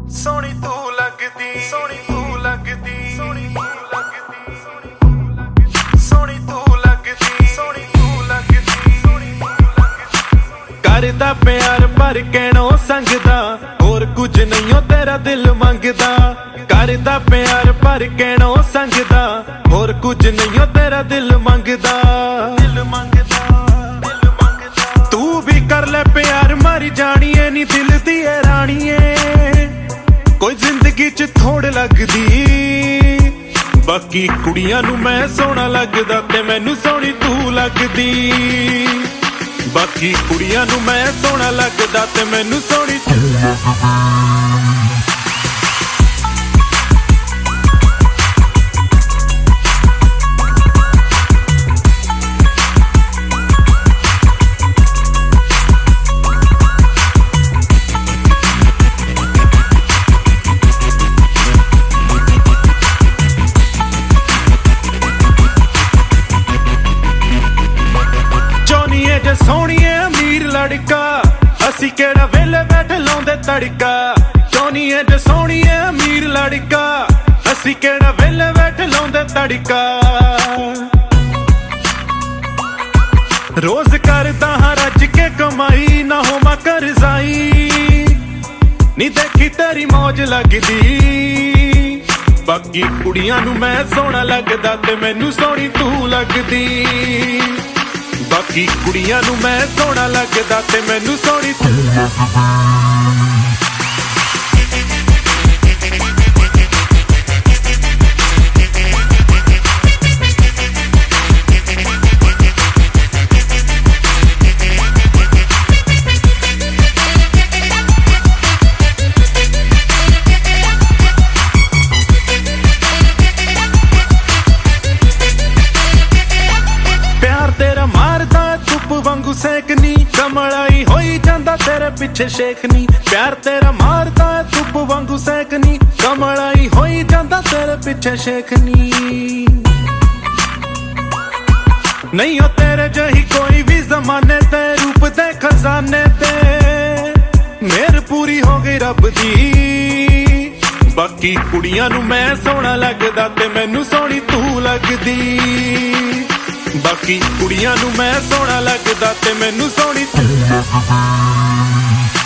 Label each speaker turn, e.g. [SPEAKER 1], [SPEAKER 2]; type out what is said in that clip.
[SPEAKER 1] सोनी तू लगदी, सोनी तू लगदी, सोनी तू लगदी, सोनी तू लगदी, सोनी तू लगदी, सोनी तू लगदी। करदा प्यार पर कहणो संगदा, होर कुछ नहीं हो तेरा दिल मंगदा। करदा प्यार पर कहणो संगदा, होर कुछ नहीं हो तेरा दिल मंगदा। दिल मंगदा, दिल मंगदा। तू भी कर ले प्यार, मर जानिए नी दिल दी राणीए। कोई जिंदगी च थोड़ लगदी, बाकी कुड़ियां नू मैं सोहना लगदा ते मैनू सोहनी तू लगदी। बाकी कुड़ियां नू मैं सोहना लगदा ते मैनू सोहनी तू लगदी। जे सोहणीए अमीर लड़का, असी केड़ा वेले बैठे लाउंदे तड़का। सोहणीए जे सोहणीए अमीर लड़का, असी केड़ा वेले बैठे लाउंदे तड़का। रोज करदा हां रज के कमाई, ना होवां करजाई। नी देखी तेरी मौज लगदी, बाकी कुड़ियां नू मैं सोहना लगदा ते मैनू सोहनी तू लगदी। बाकी कुड़ियां नू मैं सोहना लगदा ते मैनू सोहनी तू लगदी। वांगू सेकनी, कमलाई होई जांदा तेरे पिछे शेखनी। प्यार तेरा मारदा धुप वांगू सेकनी, कमलाई होई जांदा तेरे पिछे शेखनी। नहीं हो तेरे जही कोई भी जमाने ते, रूप दे खजाने ते मेर पूरी हो गई रब दी। बाकी कुड़ियां नू मैं सोहना लगदा ते मैनू सोहनी तू लगदी। बाकी कुड़ियां नू मैं सोहना लगदा ते मैनू सोहनी तू लगदी।